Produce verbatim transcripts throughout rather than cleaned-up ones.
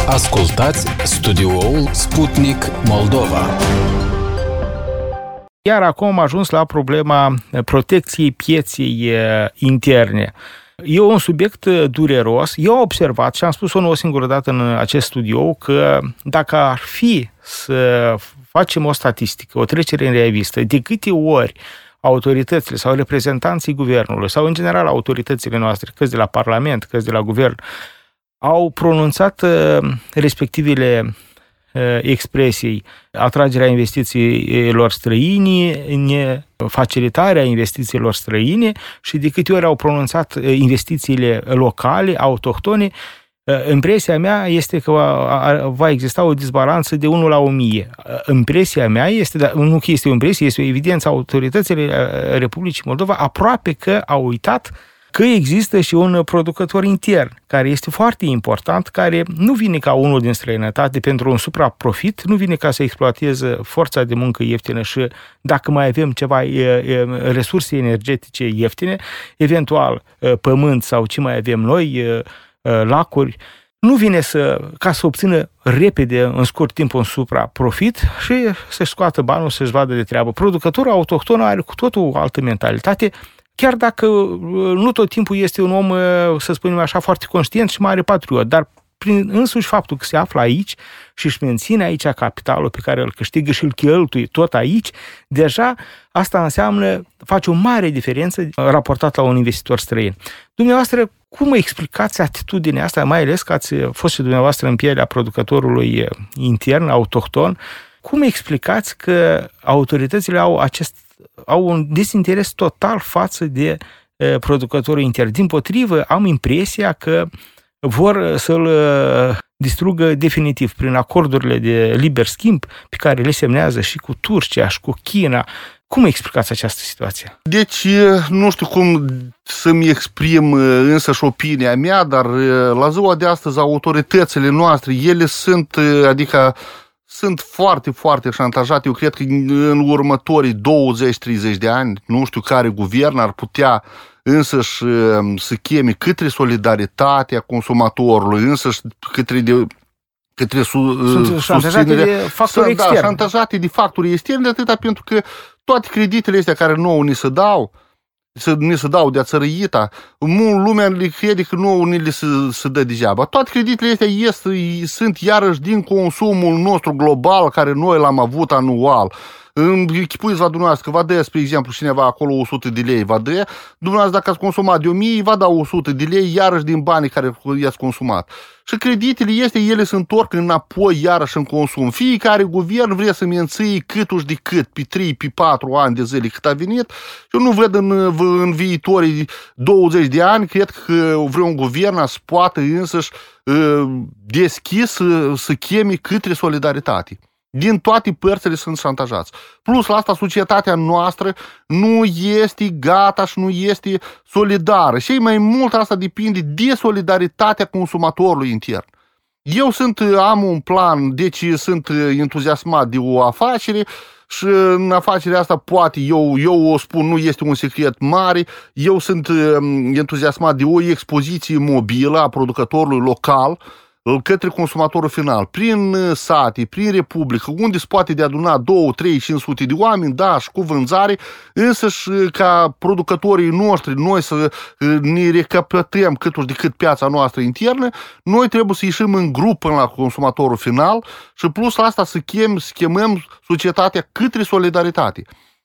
Ascultați studioul Sputnik Moldova. Iar acum am ajuns la problema protecției pieței interne. E un subiect dureros. Eu am observat și am spus-o nu o singură dată în acest studio că dacă ar fi să facem o statistică, o trecere în revistă, de câte ori autoritățile sau reprezentanții guvernului sau în general autoritățile noastre, câți de la Parlament, câți de la guvern, au pronunțat respectivele expresii atragerea investițiilor străine, facilitarea investițiilor străine și de câte ori au pronunțat investițiile locale, autohtone, impresia mea este că va, va exista o disbalanță de unu la o mie. Impresia mea este, nu că este o impresie, este o evidență, autoritățile Republicii Moldova aproape că au uitat că există și un producător intern, care este foarte important, care nu vine ca unul din străinătate pentru un supraprofit, nu vine ca să exploateze forța de muncă ieftină și dacă mai avem ceva resurse energetice ieftine, eventual pământ sau ce mai avem noi, lacuri, nu vine să, ca să obțină repede, în scurt timp, un supraprofit și să-și scoată banul, să-și vadă de treabă. Producătorul autohton are cu totul o altă mentalitate, chiar dacă nu tot timpul este un om, să spunem așa, foarte conștient și mare patriot, dar prin însuși faptul că se află aici și își menține aici capitalul pe care îl câștigă și îl cheltuie tot aici, deja asta înseamnă, face o mare diferență raportat la un investitor străin. Dumneavoastră, cum explicați atitudinea asta, mai ales că ați fost și dumneavoastră în pielea producătorului intern, autohton, cum explicați că autoritățile au acest au un dezinteres total față de uh, producătorul intern? Dimpotrivă, am impresia că vor să-l uh, distrugă definitiv prin acordurile de liber schimb pe care le semnează și cu Turcia și cu China. Cum explicați această situație? Deci, nu știu cum să-mi exprim însăși opinia mea, dar la ziua de astăzi autoritățile noastre, ele sunt, adică sunt foarte, foarte șantajate. Eu cred că în următorii douăzeci treizeci de ani, nu știu care guvern ar putea însăși să cheme către solidaritatea consumatorului, însăși către, de, către su, Sunt șantajate de factori externi. Da, șantajate de factori externi, atâta pentru că toate creditele astea care nouă ni se dau, să ne se dau de-a țărăita, lumea le crede că nouă ni le se, se dă degeaba. Toate creditele astea este, sunt iarăși din consumul nostru global care noi l-am avut anual. Închipuiți-vă dumneavoastră că vă dă, spre exemplu, cineva acolo o sută de lei, vă dă, dumneavoastră dacă ați consumat de o mie, vă da o sută de lei, iarăși din banii care i-ați consumat. Și creditele este, ele se întorc înapoi iarăși în consum. Fiecare guvern vrea să menții câtuși de cât, pe trei, pe patru ani de zile cât a venit. Eu nu văd în, în viitorii douăzeci de ani, cred că vreun guvern să poată însăși deschis să, să cheme către solidaritate. Din toate părțile sunt șantajați. Plus la asta, societatea noastră nu este gata și nu este solidară. Și mai mult asta depinde de solidaritatea consumatorului intern. Eu sunt, am un plan, deci sunt entuziasmat de o afacere și în afacerea asta poate, eu, eu o spun, nu este un secret mare, eu sunt entuziasmat de o expoziție mobilă a producătorului local către consumatorul final, prin sate, prin republică, unde se poate de aduna două, trei, cinci sute de oameni, da, și cu vânzare, însă și ca producătorii noștri, noi să ne recapătăm cât de cât piața noastră internă, noi trebuie să ieșim în grup până la consumatorul final și plus la asta să chem, să chemăm societatea către solidaritate.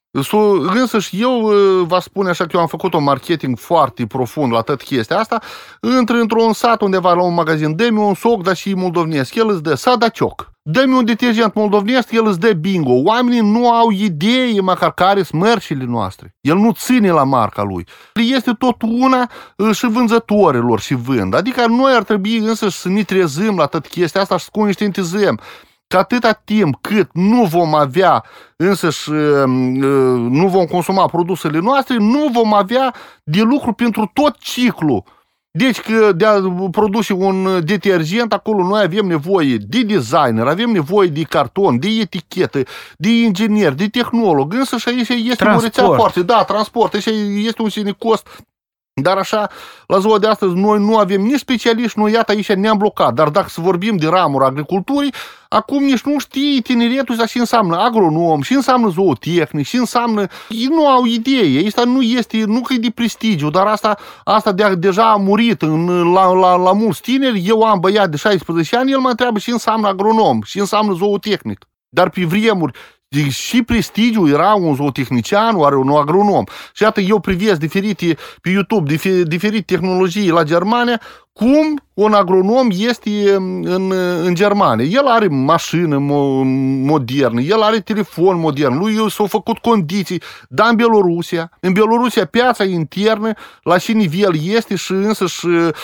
Însă și eu vă spun așa că eu am făcut un marketing foarte profund la tot chestia asta. Intră într-un sat undeva la un magazin, dă-mi un soc, dar și moldovnesc, el îți dă sadacioc. Dă-mi un detergent moldovnesc, el îți dă bingo. Oamenii nu au idee măcar care sunt mărcile noastre. El nu ține la marca lui. Este tot una și vânzătorilor și vând. Adică noi ar trebui însă să ne trezim la tot chestia asta și să conștientizăm că atâta timp cât nu vom avea însăși, nu vom consuma produsele noastre, nu vom avea de lucru pentru tot ciclul. Deci că de a produce un detergent, acolo noi avem nevoie de designer, avem nevoie de carton, de etichetă, de inginer, de tehnolog, însă și aici este transport. O rețea foarte, da, transport, aici este un sine cost Dar așa, la ziua de astăzi, noi nu avem nici specialiști, noi iată aici ne-am blocat. Dar dacă să vorbim de ramura agriculturii, acum nici nu știi tineretul ăsta și înseamnă agronom, și înseamnă zootehnic, și înseamnă... Ei nu au idee, asta nu este, nu că e de prestigiu, dar asta, asta de, deja a murit în, la, la, la mulți tineri. Eu am băiat de șaisprezece ani, el mă întreabă și înseamnă agronom, și înseamnă zootehnic. Dar pe vremuri, și prestigiu era un zootechnician, oare un agronom. Și iată, eu privesc diferite, pe YouTube, diferite tehnologii la Germania, cum un agronom este în, în Germania. El are mașină modernă, el are telefon modern, lui s-au făcut condiții, dar în Belorusia, în Belorusia piața internă, la ce nivel este și însăși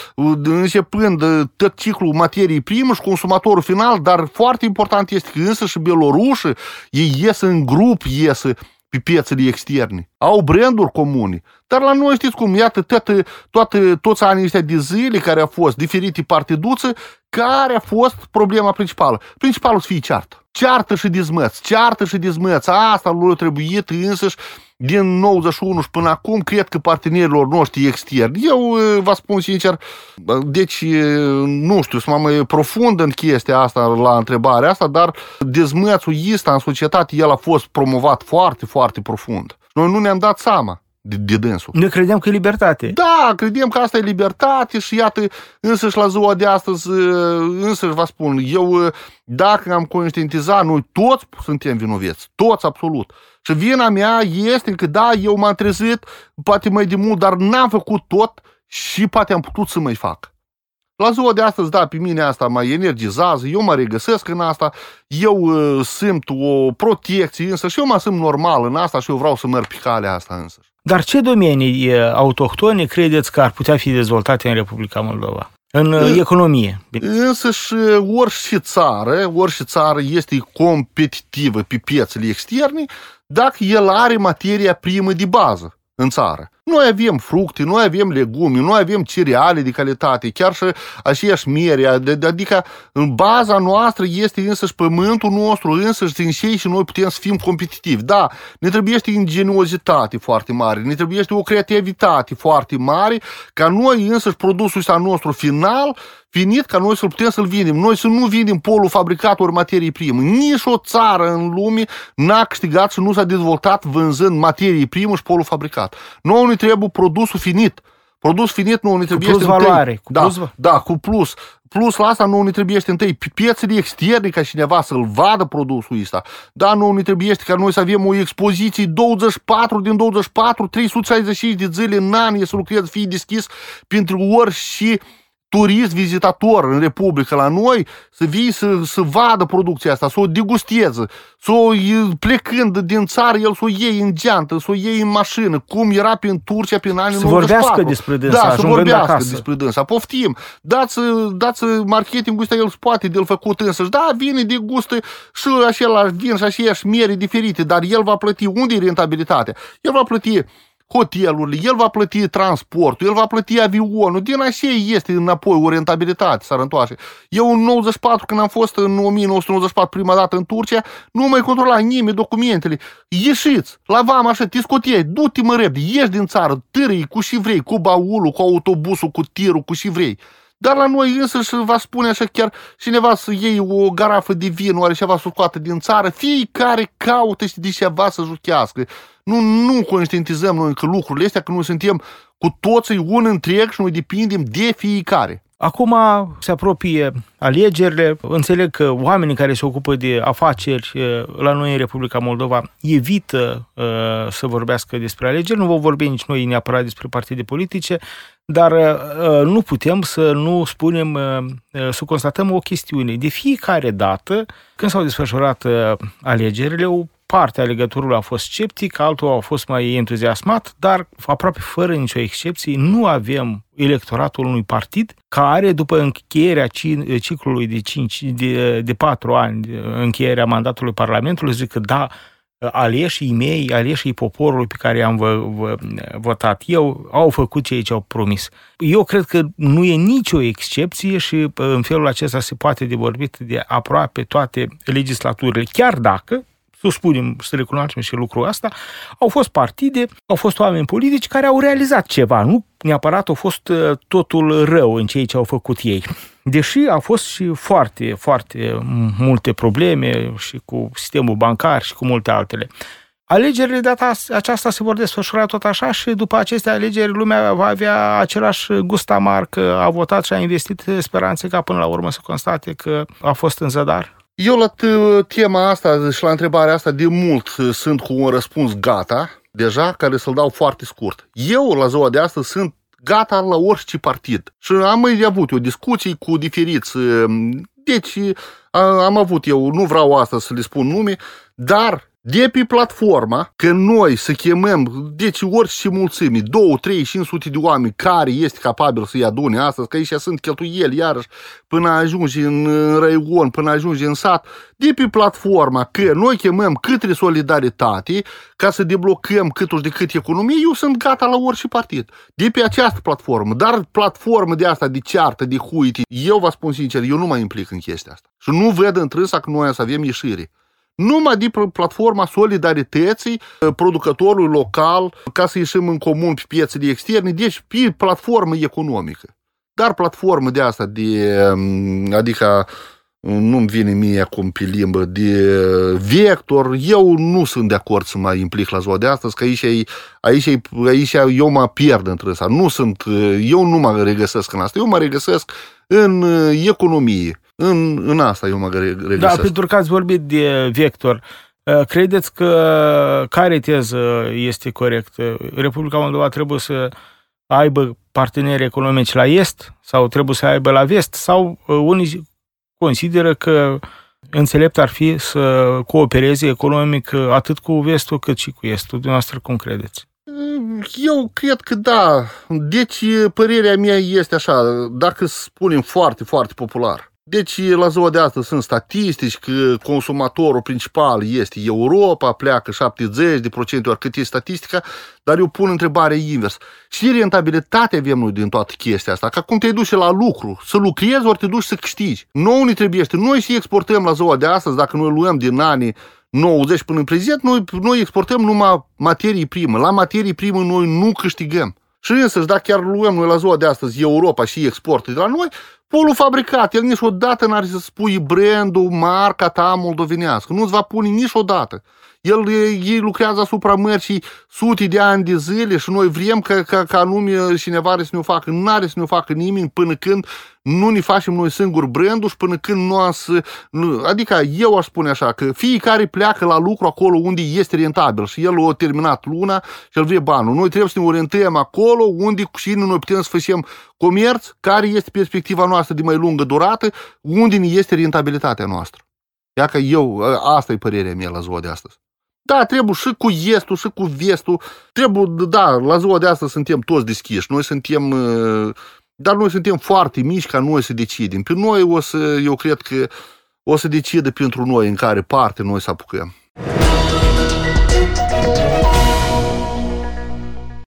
începând tot ciclul materiei prime și consumatorul final, dar foarte important este că însăși belorușii, ei ies în grup, ies pe piețele externe. Au branduri comune. Dar la noi știți cum, iată, toate, toate, toți anii ăștia de zile care au fost diferite partiduțe, care a fost problema principală? Principalul să fie ceartă. Ceartă și dezmăț, ceartă și dezmăț. Asta lui trebuit însăși din nouăzeci și unu și până acum, cred că partenerilor noștri externi. Eu vă spun sincer, deci nu știu să mă mai profund în chestia asta, la întrebarea asta, dar dezmățul ăsta în societate, el a fost promovat foarte, foarte profund. Noi nu ne-am dat seama de, de dânsul. Noi credeam că e libertate. Da, credem că asta e libertate și iată, însăși la ziua de astăzi, însăși vă spun, eu dacă am conștientizat, noi toți suntem vinoveți, toți absolut. Și vina mea este că da, eu m-am trezit, poate mai de mult, dar n-am făcut tot și poate am putut să mai fac. La ziua de astăzi, da, pe mine asta mă energizează, eu mă regăsesc în asta, eu uh, simt o protecție însă și eu mă simt normal în asta și eu vreau să merg pe calea asta însă. Dar ce domenii autohtone credeți că ar putea fi dezvoltate în Republica Moldova? În în economie. Însă și orice țară, orice țară este competitivă pe piețele externe dacă el are materia primă de bază în țară. Noi avem fructe, noi avem legume, noi avem cereale de calitate, chiar și aceeași mere, adică în baza noastră este însăși pământul nostru, însăși din cei și noi putem să fim competitivi. Da, ne trebuie ingeniozitate foarte mare, ne trebuie o creativitate foarte mare, ca noi însăși produsul ăsta nostru final, finit, ca noi să-l putem să-l vindem. Noi să nu vindem polul fabricat ori materii prime. Nici o țară în lume n-a câștigat și nu s-a dezvoltat vânzând materii prime și polul fabricat. Nouă ne trebuie produsul finit. Produs finit nouă ne trebuie cu plus valoare. Cu da, plus... da, cu plus. Plus la asta nouă ne trebuie întâi pe piețele externe ca cineva să-l vadă produsul ăsta. Da, nouă ne trebuie ca noi să avem o expoziție douăzeci și patru din douăzeci și patru, trei sute șaizeci și cinci de zile în an, e să lucreze, fie deschis pentru orice turist, vizitator în Republică la noi, să vii să, să vadă producția asta, să o degusteze, să o, plecând din țară, el să o iei în geantă, să o iei în mașină, cum era prin Turcia, prin anii nouăzeci și patru. Să vorbească despre dânsa, da, să vorbească acasă. despre dânsa. Poftim, dați, dați marketingul ăsta, el poate de-l făcut însăși. Da, vine, degustă și același vin și aceeași mere diferite, dar el va plăti. Unde e rentabilitatea? El va plăti hotelurile, el va plăti transportul, el va plăti avionul, din așa este înapoi o rentabilitate, s-ar întoarce. Eu în nouăzeci și patru, când am fost în o mie nouă sute nouăzeci și patru prima dată în Turcia, nu mai controla nimeni documentele. Ieșiți, la vama așa, te scotiai, du-te mă repede, ieși din țară, târâi cu și vrei, cu baulul, cu autobusul, cu tirul, cu și vrei. Dar la noi însă și va spune așa chiar cineva să iei o garafă de vin, oare ceva să scoată din țară, fiecare caută și de ceva să juchească. Nu, nu conștientizăm noi încă lucrurile astea, că noi suntem cu toții un întreg și noi depindem de fiecare. Acum se apropie alegerile. Înțeleg că oamenii care se ocupă de afaceri la noi în Republica Moldova evită uh, să vorbească despre alegeri. Nu vom vorbi nici noi neapărat despre partide politice, dar uh, nu putem să nu spunem, uh, să constatăm o chestiune. De fiecare dată, când s-au desfășurat uh, alegerile, o parte a alegătorului a fost sceptic, altul a fost mai entuziasmat, dar aproape fără nicio excepție nu avem electoratul unui partid care, după încheierea ciclului de, cinci, de, de patru ani, încheierea mandatului Parlamentului, zic că da, aleșii mei, aleșii poporului pe care i-am vă, vă, votat eu, au făcut ceea ce au promis. Eu cred că nu e nicio excepție și în felul acesta se poate de vorbit de aproape toate legislaturile, chiar dacă să spunem, să recunoaștem și lucrul ăsta, au fost partide, au fost oameni politici care au realizat ceva, nu neapărat au fost totul rău în ceea ce au făcut ei. Deși au fost și foarte, foarte multe probleme și cu sistemul bancar și cu multe altele. Alegerile de data aceasta se vor desfășura tot așa și după aceste alegeri lumea va avea același gust amar că a votat și a investit speranțe ca până la urmă să constate că a fost în zadar? Eu la tema asta și la întrebarea asta de mult sunt cu un răspuns gata, deja, care să-l dau foarte scurt. Eu, la ziua de astăzi, sunt gata la orice partid. Și am mai avut eu discuții cu diferiți. Deci, am avut eu, nu vreau asta să le spun nume, dar de pe platforma, că noi să chemăm, deci orice mulțimi, două, trei, cinci sute de oameni care este capabil să-i adune astăzi, că aici sunt cheltuieli, iarăși, până ajungi în raion, până ajungi în sat, de pe platforma, că noi chemăm către solidaritate, ca să deblocăm câtuși de cât economie, eu sunt gata la orice partid. De pe această platformă, dar platformă de asta, de ceartă, de huite, eu vă spun sincer, eu nu mă implic în chestia asta. Și nu ved întrânsa că noi să avem ieșire. Numai de platforma solidarității producătorului local, ca să ieșim în comun pe piețele externe, deci pe platformă economică. Dar platformă de asta, de, adică nu-mi vine mie acum pe limbă, de vector, eu nu sunt de acord să mă implic la ziua de astăzi, că aici, aici, aici eu mă pierd între ăsta. Nu sunt, eu nu mă regăsesc în asta, eu mă regăsesc în economie. În, în asta eu mă regăsesc. Da, pentru că ați vorbit de vector, credeți că care teză este corectă? Republica Moldova trebuie să aibă parteneri economici la est sau trebuie să aibă la vest? Sau unii consideră că înțelept ar fi să coopereze economic atât cu vestul cât și cu estul? Dumneavoastră cum credeți? Eu cred că da. Deci părerea mea este așa, dacă spunem foarte, foarte popular. Deci, la ziua de astăzi sunt statistici că consumatorul principal este Europa, pleacă șaptezeci de procente, ori cât e statistica, dar eu pun întrebarea invers. Și rentabilitate avem noi din toată chestia asta? Ca cum te duci la lucru, să lucrezi, ori te duci să câștigi. Nouă ne trebuiește. Noi și exportăm la ziua de astăzi, dacă noi luăm din anii nouăzeci până în prezent, noi, noi exportăm numai materii primă. La materii primă noi nu câștigăm. Și însăși, dacă chiar luăm noi la ziua de astăzi Europa și exportă de la noi, polul fabricat, el niciodată n-are să spui brandul, marca ta moldovenească. Nu-ți va pune niciodată. El, ei lucrează asupra mărcii sute de ani de zile și noi vrem ca, ca, ca anume cineva are să ne o facă. N-are să ne o facă nimeni până când nu ne facem noi singuri brandul și până când nu să... Adică eu aș spune așa, că fiecare pleacă la lucru acolo unde este rentabil și el a terminat luna și el vrea banul. Noi trebuie să ne orientăm acolo unde și noi putem să facem comerț, care este perspectiva noastră de mai lungă durată, unde ne este rentabilitatea noastră. Ia că eu, asta e părerea mea la ziua de astăzi. Da, trebuie și cu estul, și cu vestul. Trebuie, da, la ziua de astăzi suntem toți deschiși. Noi suntem, dar noi suntem foarte mici ca noi să decidem. Pe noi o să, eu cred că o să decidă pentru noi în care parte noi să apucăm.